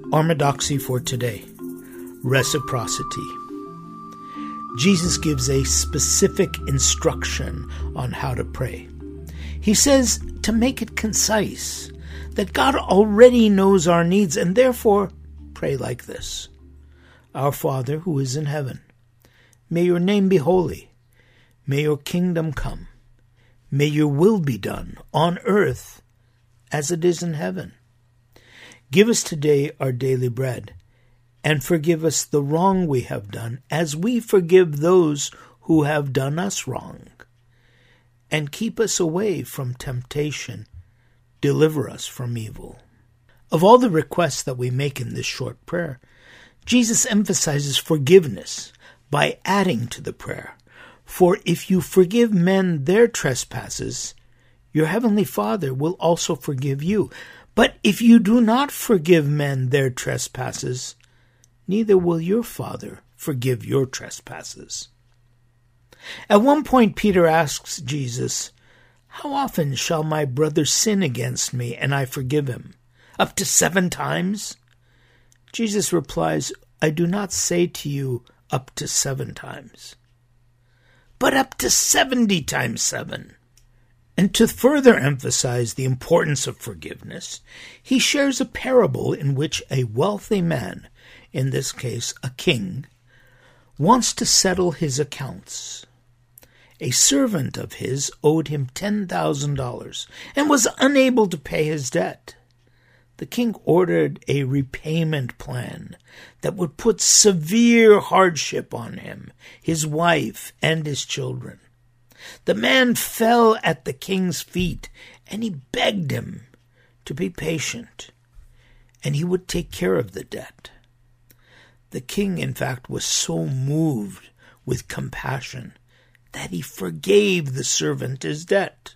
Orthodoxy for today, reciprocity. Jesus gives a specific instruction on how to pray. He says to make it concise, that God already knows our needs, and therefore pray like this. Our Father who is in heaven, may your name be holy. May your kingdom come. May your will be done on earth as it is in heaven. Give us today our daily bread, and forgive us the wrong we have done, as we forgive those who have done us wrong. And keep us away from temptation. Deliver us from evil. Of all the requests that we make in this short prayer, Jesus emphasizes forgiveness by adding to the prayer. For if you forgive men their trespasses, your heavenly Father will also forgive you. But if you do not forgive men their trespasses, neither will your Father forgive your trespasses. At one point, Peter asks Jesus, how often shall my brother sin against me and I forgive him? Up to 7 times? Jesus replies, I do not say to you up to 7 times, but up to 70 times 7. And to further emphasize the importance of forgiveness, he shares a parable in which a wealthy man, in this case a king, wants to settle his accounts. A servant of his owed him $10,000 and was unable to pay his debt. The king ordered a repayment plan that would put severe hardship on him, his wife, and his children. The man fell at the king's feet, and he begged him to be patient, and he would take care of the debt. The king, in fact, was so moved with compassion that he forgave the servant his debt.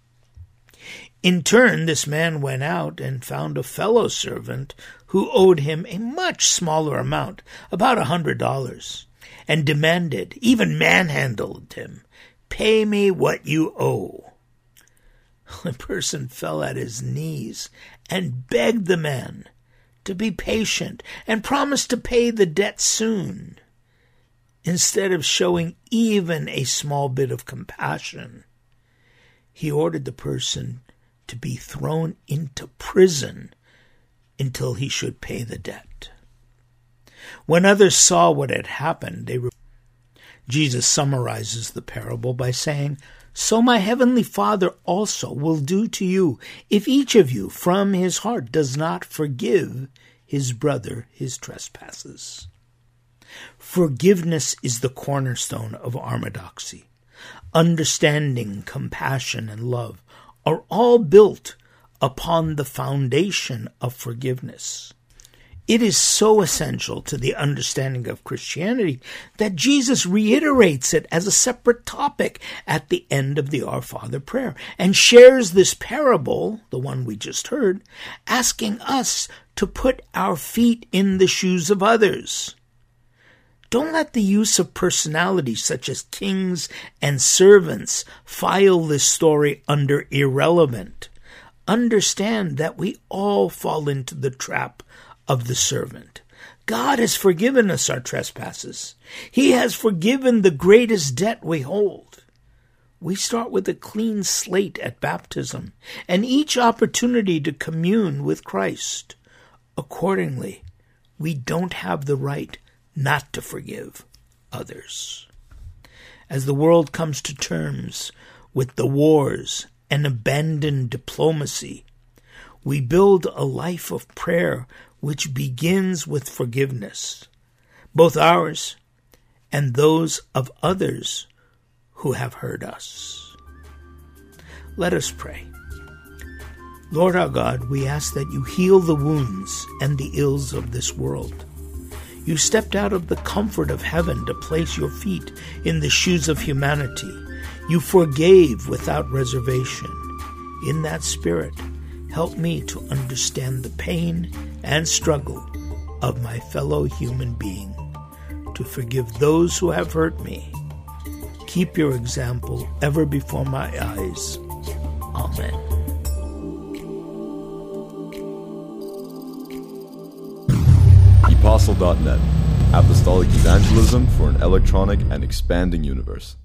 In turn, this man went out and found a fellow servant who owed him a much smaller amount, about $100, and demanded, even manhandled him, pay me what you owe. The person fell at his knees and begged the man to be patient and promised to pay the debt soon. Instead of showing even a small bit of compassion, he ordered the person to be thrown into prison until he should pay the debt. When others saw what had happened, Jesus summarizes the parable by saying, so my heavenly Father also will do to you if each of you from his heart does not forgive his brother his trespasses. Forgiveness is the cornerstone of orthodoxy. Understanding, compassion, and love are all built upon the foundation of forgiveness. It is so essential to the understanding of Christianity that Jesus reiterates it as a separate topic at the end of the Our Father prayer and shares this parable, the one we just heard, asking us to put our feet in the shoes of others. Don't let the use of personalities such as kings and servants file this story under irrelevant. Understand that we all fall into the trap of the servant. God has forgiven us our trespasses. He has forgiven the greatest debt we hold. We start with a clean slate at baptism and each opportunity to commune with Christ. Accordingly, we don't have the right not to forgive others. As the world comes to terms with the wars and abandoned diplomacy, we build a life of prayer which begins with forgiveness, both ours and those of others who have hurt us. Let us pray. Lord our God, we ask that you heal the wounds and the ills of this world. You stepped out of the comfort of heaven to place your feet in the shoes of humanity. You forgave without reservation. In that spirit, help me to understand the pain and struggle of my fellow human being, to forgive those who have hurt me. Keep your example ever before my eyes. Amen. Apostle.net, Apostolic Evangelism for an electronic and expanding universe.